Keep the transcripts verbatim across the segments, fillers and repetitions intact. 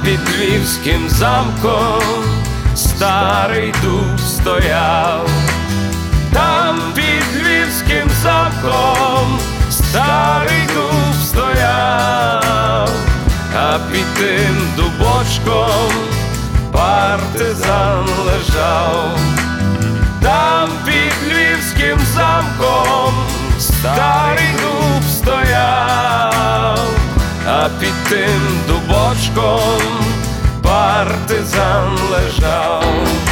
під Львівським замком старий дуб стояв. Там під Львівським замком старий дуб стояв, а під тим дубочком партизан лежав. Там під Львівським замком старий дуб стояв, а під тим дубочком партизан лежав.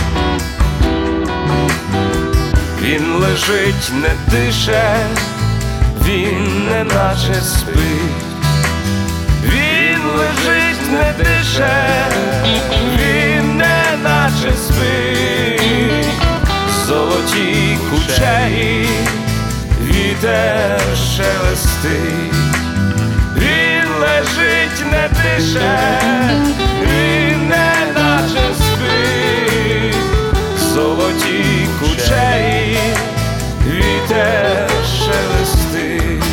Він лежить, не дише, він неначе спить. Він лежить, не дише, він неначе спить. Золоті кучері вітер шелестить. Він лежить, не дише, він неначе спить. Золоті кучері вітер шелестить.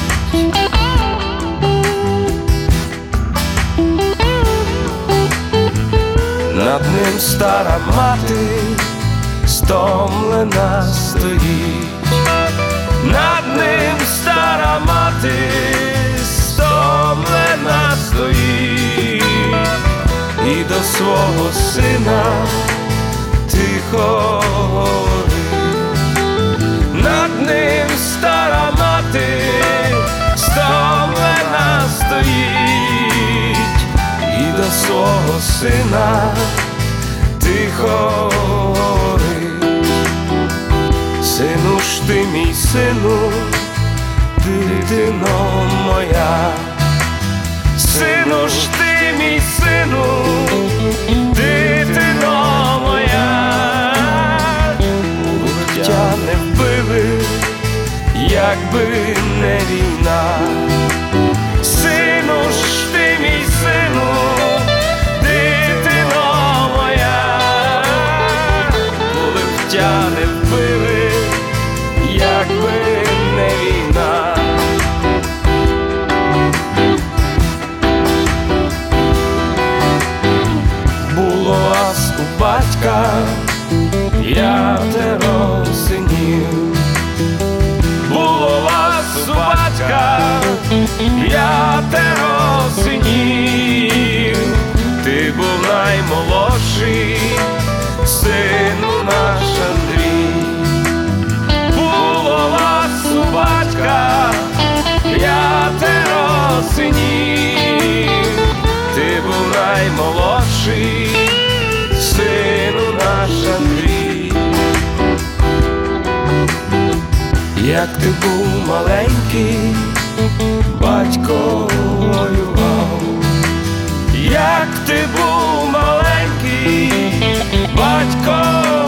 Над ним стара мати стомлена стоїть. Над ним стара мати стомлена стоїть. І до свого сина тихо говорить. Над ним стара мати стомлена стоїть. І до свого сина тихо говорить. Сину ж ти, мій сину, дитино моя. Сину ж ти, мій сину, дитино моя. Луктя не вбили, якби не війна. Сину ж ти, мій сину, дитино моя. Луктя не вбили, якби не війна. Було вас у батька п'ятеро синів. Було вас у батька п'ятеро синів. Ти був наймолодший, сину наш Андрій. Було вас у батька п'ятеро синів. Ти був наймолодший, сину наш Андрій. Як ти був маленький, батько воював. Як ти був маленький, батько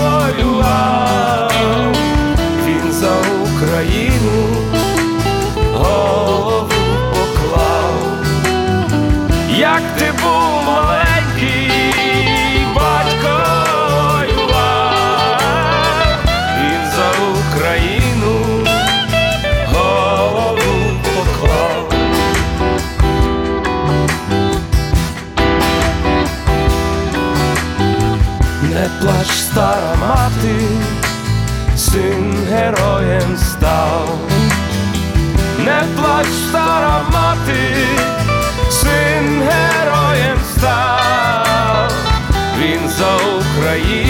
воював. Він за Україну голову поклав. Як ти був маленький, батько воював. Він за Україну голову поклав. Не плач, стара мати, син героєм став. Не плач, стара мати, син героєм став. Він за Україну